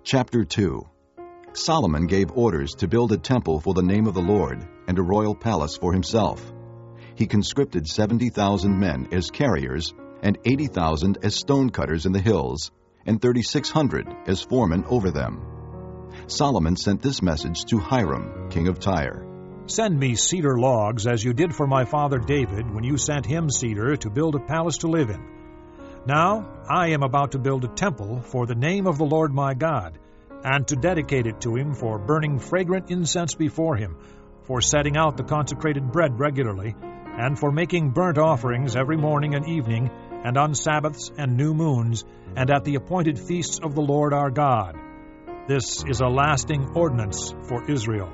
Chapter 2. Solomon gave orders to build a temple for the name of the Lord and a royal palace for himself. He conscripted 70,000 men as carriers and 80,000 as stonecutters in the hills and 3,600 as foremen over them. Solomon sent this message to Hiram, king of Tyre. Send me cedar logs as you did for my father David when you sent him cedar to build a palace to live in. Now I am about to build a temple for the name of the Lord my God, and to dedicate it to him for burning fragrant incense before him, for setting out the consecrated bread regularly, and for making burnt offerings every morning and evening, and on Sabbaths and new moons, and at the appointed feasts of the Lord our God. This is a lasting ordinance for Israel.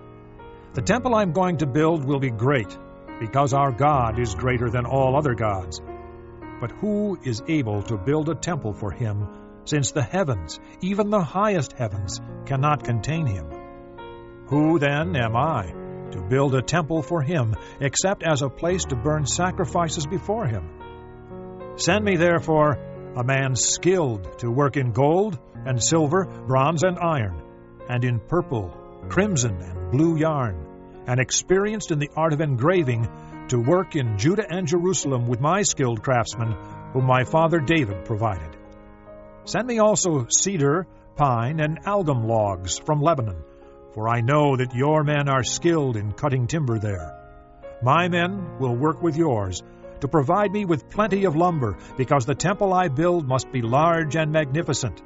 The temple I am going to build will be great, because our God is greater than all other gods. But who is able to build a temple for him, since the heavens, even the highest heavens, cannot contain him? Who then am I to build a temple for him, except as a place to burn sacrifices before him? Send me therefore a man skilled to work in gold and silver, bronze and iron, and in purple, crimson, and blue yarn, and experienced in the art of engraving, to work in Judah and Jerusalem with my skilled craftsmen, whom my father David provided. Send me also cedar, pine, and algum logs from Lebanon, for I know that your men are skilled in cutting timber there. My men will work with yours, to provide me with plenty of lumber, because the temple I build must be large and magnificent.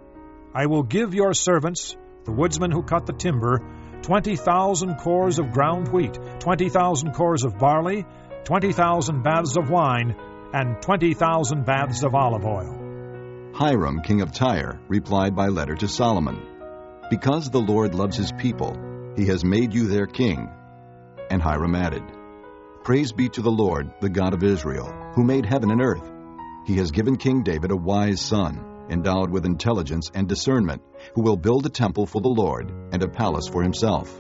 I will give your servants, the woodsmen who cut the timber, 20,000 cores of ground wheat, 20,000 cores of barley, 20,000 baths of wine, and 20,000 baths of olive oil. Hiram, king of Tyre, replied by letter to Solomon, Because the Lord loves his people, he has made you their king. And Hiram added, Praise be to the Lord, the God of Israel, who made heaven and earth. He has given King David a wise son, endowed with intelligence and discernment, who will build a temple for the Lord and a palace for himself.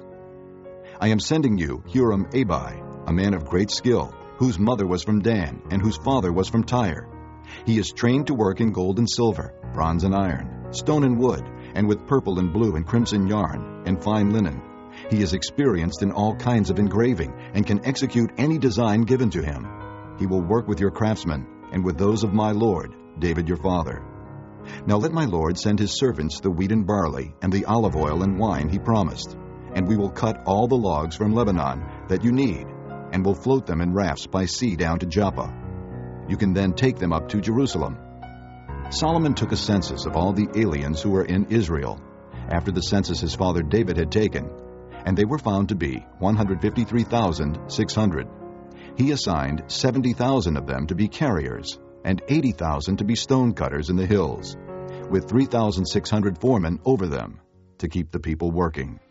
I am sending you Huram-Abi, a man of great skill, whose mother was from Dan and whose father was from Tyre. He is trained to work in gold and silver, bronze and iron, stone and wood, and with purple and blue and crimson yarn and fine linen. He is experienced in all kinds of engraving and can execute any design given to him. He will work with your craftsmen and with those of my lord, David your father. Now let my lord send his servants the wheat and barley and the olive oil and wine he promised, and we will cut all the logs from Lebanon that you need, and will float them in rafts by sea down to Joppa. You can then take them up to Jerusalem. Solomon took a census of all the aliens who were in Israel, after the census his father David had taken, and they were found to be 153,600. He assigned 70,000 of them to be carriers, and 80,000 to be stonecutters in the hills, with 3,600 foremen over them, to keep the people working.